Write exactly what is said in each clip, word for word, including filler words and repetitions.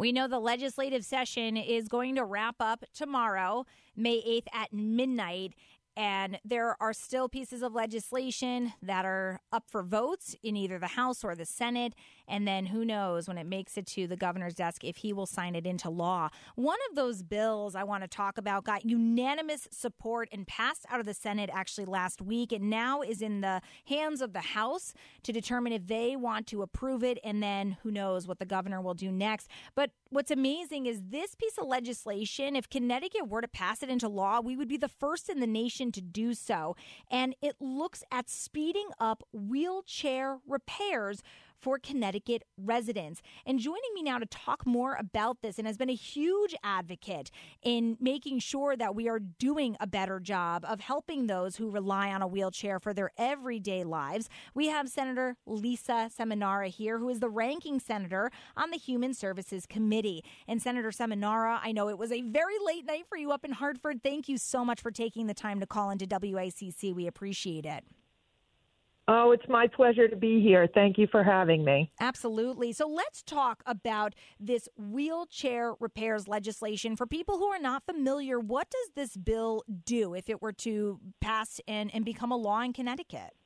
We know the legislative session is going to wrap up tomorrow, May eighth at midnight. And there are still pieces of legislation that are up for votes in either the House or the Senate. And then who knows when it makes it to the governor's desk if he will sign it into law. One of those bills I want to talk about got unanimous support and passed out of the Senate actually last week. And now is in the hands of the House to determine if they want to approve it. And then who knows what the governor will do next. But what's amazing is this piece of legislation, if Connecticut were to pass it into law, we would be the first in the nation to do so. And it looks at speeding up wheelchair repairs for Connecticut residents. And joining me now to talk more about this and has been a huge advocate in making sure that we are doing a better job of helping those who rely on a wheelchair for their everyday lives, we have Senator Lisa Seminara here, who is the ranking senator on the Human Services Committee. And Senator Seminara, I know it was a very late night for you up in Hartford. Thank you so much for taking the time to call into W A C C. We appreciate it. Oh, it's my pleasure to be here. Thank you for having me. Absolutely. So let's talk about this wheelchair repairs legislation. For people who are not familiar, what does this bill do if it were to pass and, and become a law in Connecticut?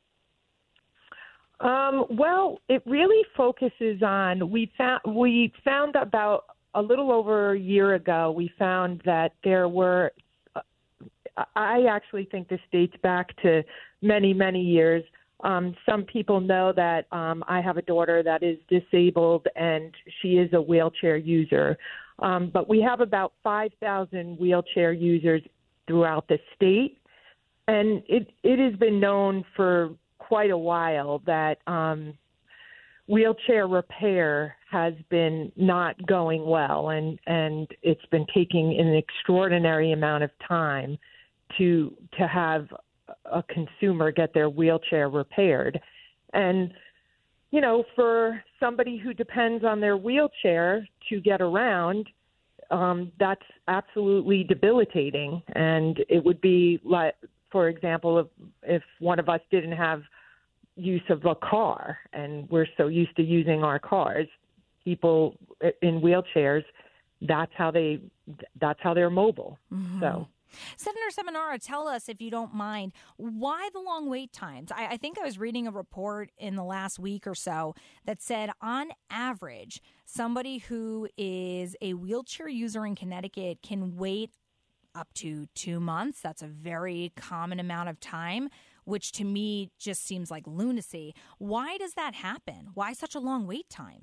Um, well, it really focuses on, we found, we found about a little over a year ago, we found that there were, uh, I actually think this dates back to many, many years. Um, some people know that um, I have a daughter that is disabled and she is a wheelchair user. Um, but we have about five thousand wheelchair users throughout the state. And it, it has been known for quite a while that um, wheelchair repair has been not going well. And, and it's been taking an extraordinary amount of time to to have a consumer get their wheelchair repaired. And, you know, for somebody who depends on their wheelchair to get around, um, that's absolutely debilitating. And it would be like, for example, if, if one of us didn't have use of a car and we're so used to using our cars, people in wheelchairs, that's how they, that's how they're mobile. Mm-hmm. So. Senator Seminara, tell us, if you don't mind, why the long wait times? I, I think I was reading a report in the last week or so that said, on average, somebody who is a wheelchair user in Connecticut can wait up to two months. That's a very common amount of time, which to me just seems like lunacy. Why does that happen? Why such a long wait time?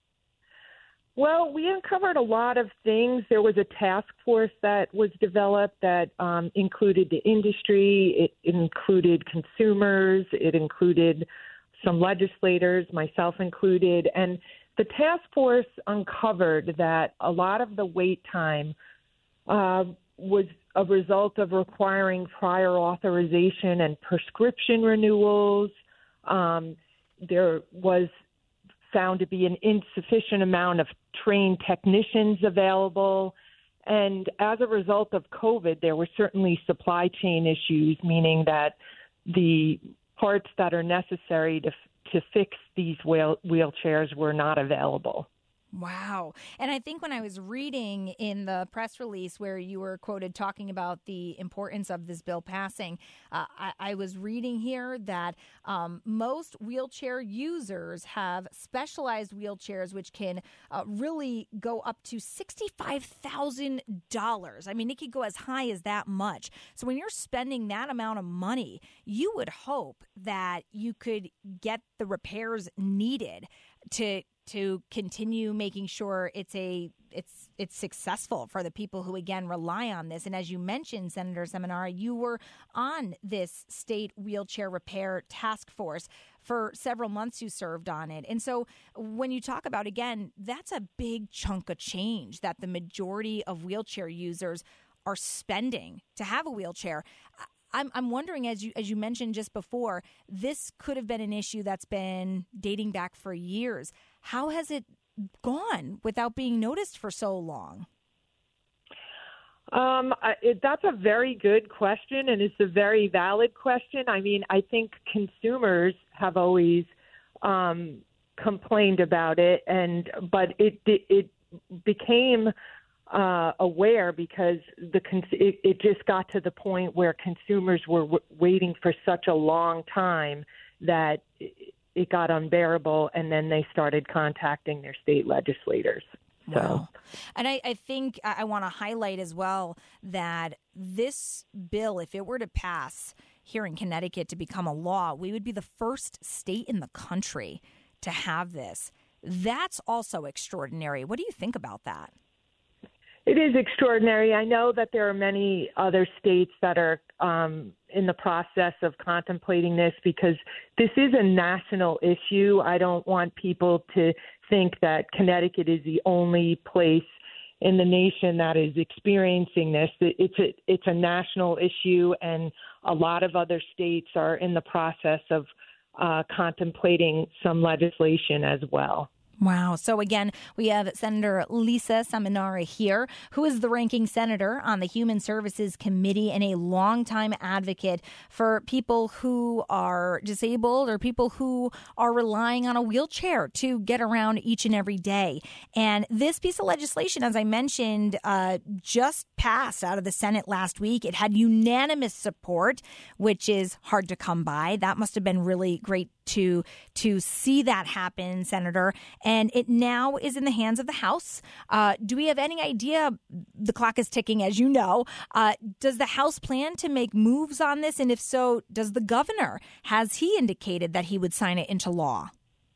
Well, we uncovered a lot of things. There was a task force that was developed that um, included the industry. It, it included consumers. It included some legislators, myself included. And the task force uncovered that a lot of the wait time uh, was a result of requiring prior authorization and prescription renewals. Um, there was found to be an insufficient amount of trained technicians available. And as a result of COVID, there were certainly supply chain issues, meaning that the parts that are necessary to to fix these wheel, wheelchairs were not available. Wow. And I think when I was reading in the press release where you were quoted talking about the importance of this bill passing, uh, I, I was reading here that um, most wheelchair users have specialized wheelchairs which can uh, really go up to sixty-five thousand dollars. I mean, it could go as high as that much. So when you're spending that amount of money, you would hope that you could get the repairs needed to to continue making sure it's a it's it's successful for the people who, again, rely on this. And as you mentioned, Senator Seminara, you were on this state wheelchair repair task force for several months. You served on it. And so when you talk about, again, that's a big chunk of change that the majority of wheelchair users are spending to have a wheelchair. I'm I'm wondering, as you as you mentioned just before, this could have been an issue that's been dating back for years. How has it gone without being noticed for so long? Um, it, that's a very good question, and it's a very valid question. I mean, I think consumers have always um, complained about it, and but it it became uh, aware because the cons- it, it just got to the point where consumers were w- waiting for such a long time that it got unbearable, and then they started contacting their state legislators. So. Wow. And I, I think I want to highlight as well that this bill, if it were to pass here in Connecticut to become a law, we would be the first state in the country to have this. That's also extraordinary. What do you think about that? It is extraordinary. I know that there are many other states that are um, in the process of contemplating this because this is a national issue. I don't want people to think that Connecticut is the only place in the nation that is experiencing this. It's a, it's a national issue, and a lot of other states are in the process of uh, contemplating some legislation as well. Wow. So again, we have Senator Lisa Seminara here, who is the ranking senator on the Human Services Committee and a longtime advocate for people who are disabled or people who are relying on a wheelchair to get around each and every day. And this piece of legislation, as I mentioned, uh, just passed out of the Senate last week. It had unanimous support, which is hard to come by. That must have been really great to to see that happen, Senator. And it now is in the hands of the House. Uh, do we have any idea? The clock is ticking, as you know. Uh, does the House plan to make moves on this? And if so, does the governor, has he indicated that he would sign it into law?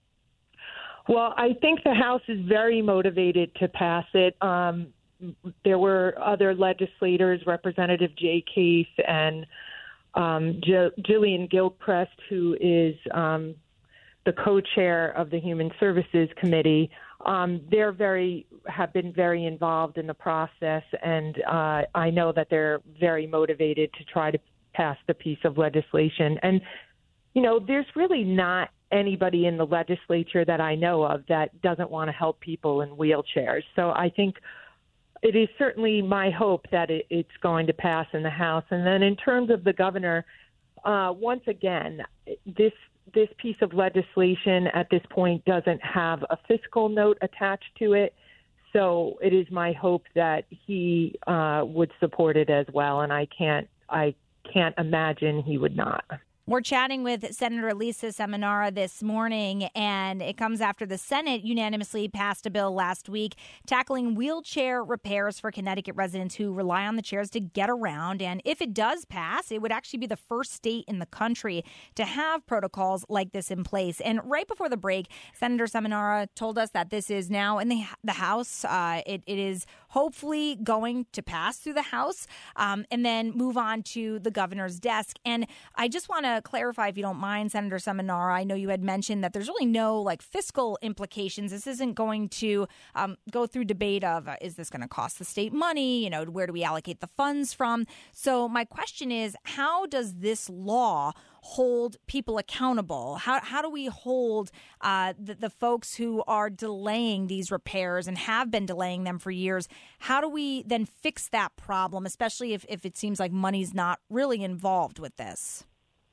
Well, I think the House is very motivated to pass it. Um, there were other legislators, Representative Jay Case and Um, J- Jillian Gilchrist, who is um, the co-chair of the Human Services Committee. Um, they're very have been very involved in the process, and uh, I know that they're very motivated to try to pass the piece of legislation. And you know, there's really not anybody in the legislature that I know of that doesn't want to help people in wheelchairs. So I think it is certainly my hope that it, it's going to pass in the House. And then in terms of the governor, uh, once again, this this piece of legislation at this point doesn't have a fiscal note attached to it. So it is my hope that he uh, would support it as well. And I can't I can't imagine he would not. We're chatting with Senator Lisa Seminara this morning, and it comes after the Senate unanimously passed a bill last week tackling wheelchair repairs for Connecticut residents who rely on the chairs to get around. And if it does pass, it would actually be the first state in the country to have protocols like this in place. And right before the break, Senator Seminara told us that this is now in the, the House. Uh, it, it is hopefully going to pass through the House um, and then move on to the governor's desk. And I just want to clarify, if you don't mind, Senator Seminara, I know you had mentioned that there's really no like fiscal implications. This isn't going to um, go through debate of uh, is this going to cost the state money? You know, where do we allocate the funds from? So my question is, how does this law hold people accountable? How how do we hold uh, the, the folks who are delaying these repairs and have been delaying them for years? How do we then fix that problem, especially if, if it seems like money's not really involved with this?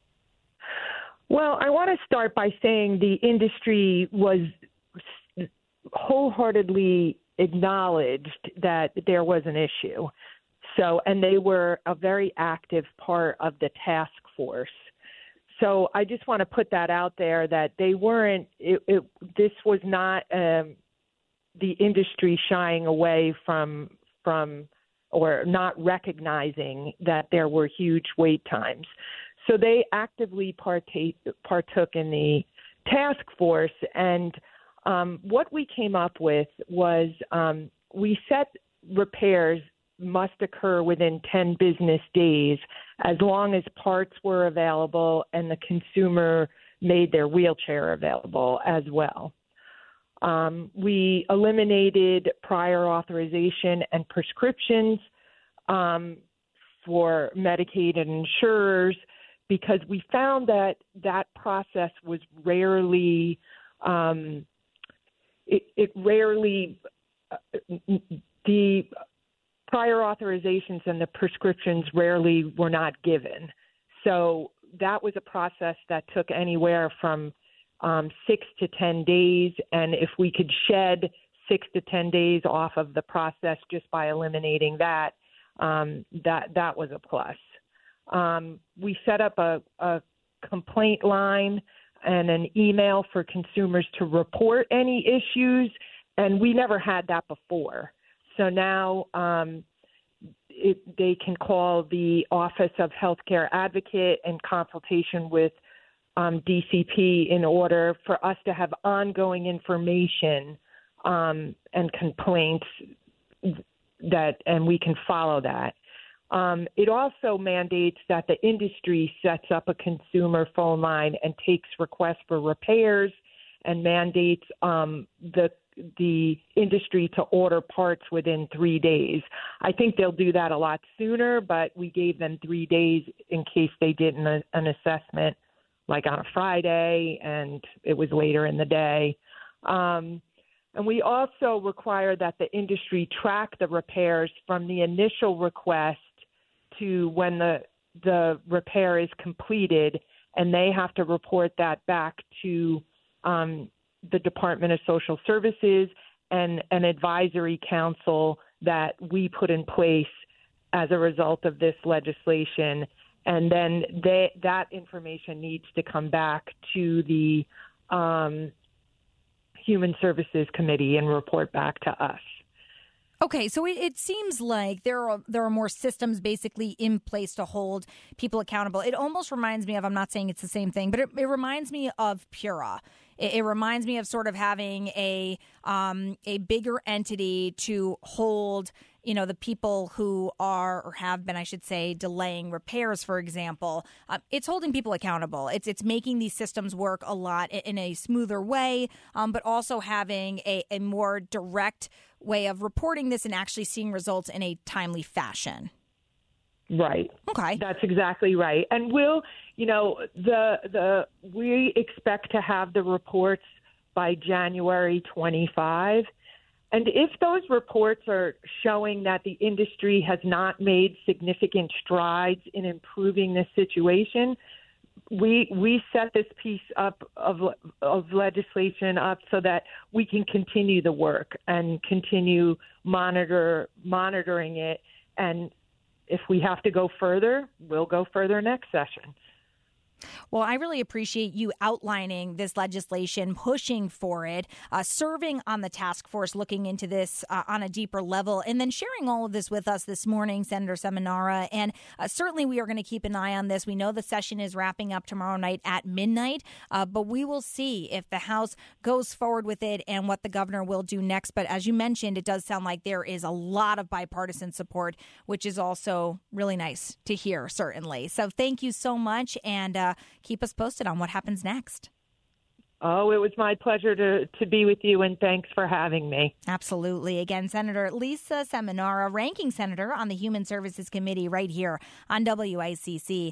Well, I want to start by saying the industry was wholeheartedly acknowledged that there was an issue. So, and they were a very active part of the task force. So I just want to put that out there that they weren't, it, it, this was not um, the industry shying away from, from or not recognizing that there were huge wait times. So they actively partake, partook in the task force, and um, what we came up with was um, we set repairs must occur within ten business days as long as parts were available and the consumer made their wheelchair available as well. Um, we eliminated prior authorization and prescriptions um, for Medicaid and insurers, because we found that that process was rarely, um, it, it rarely, uh, the prior authorizations and the prescriptions rarely were not given. So that was a process that took anywhere from um, six to ten days. And if we could shed six to ten days off of the process just by eliminating that, um, that that was a plus. Um, we set up a, a complaint line and an email for consumers to report any issues, and we never had that before. So now um, it, they can call the Office of Healthcare Advocate in consultation with um, D C P in order for us to have ongoing information um, and complaints that, and we can follow that. Um, it also mandates that the industry sets up a consumer phone line and takes requests for repairs, and mandates um, the the industry to order parts within three days. I think they'll do that a lot sooner, but we gave them three days in case they did an, an assessment like on a Friday and it was later in the day. Um, and we also require that the industry track the repairs from the initial request to when the the repair is completed, and they have to report that back to um, the Department of Social Services and an advisory council that we put in place as a result of this legislation. And then they, that information needs to come back to the um, Human Services Committee and report back to us. Okay, so it, it seems like there are there are more systems basically in place to hold people accountable. It almost reminds me of, I'm not saying it's the same thing, but it, it reminds me of Pura. It, it reminds me of sort of having a um, a bigger entity to hold, you know, the people who are or have been, I should say, delaying repairs, for example. Uh, it's holding people accountable. It's it's making these systems work a lot in, in a smoother way, um, but also having a, a more direct way of reporting this and actually seeing results in a timely fashion. Right. Okay. That's exactly right. And we'll, you know, the the we expect to have the reports by January twenty-fifth. And if those reports are showing that the industry has not made significant strides in improving this situation, we we set this piece up of of legislation up so that we can continue the work and continue monitor monitoring it. And if we have to go further, we'll go further next session. Well, I really appreciate you outlining this legislation, pushing for it, uh, serving on the task force, looking into this uh, on a deeper level, and then sharing all of this with us this morning, Senator Seminara. And uh, certainly we are going to keep an eye on this. We know the session is wrapping up tomorrow night at midnight, uh, but we will see if the House goes forward with it and what the governor will do next. But as you mentioned, it does sound like there is a lot of bipartisan support, which is also really nice to hear, certainly. So thank you so much, and uh, keep us posted on what happens next. Oh, it was my pleasure to, to be with you, and thanks for having me. Absolutely. Again, Senator Lisa Seminara, ranking senator on the Human Services Committee right here on W I C C.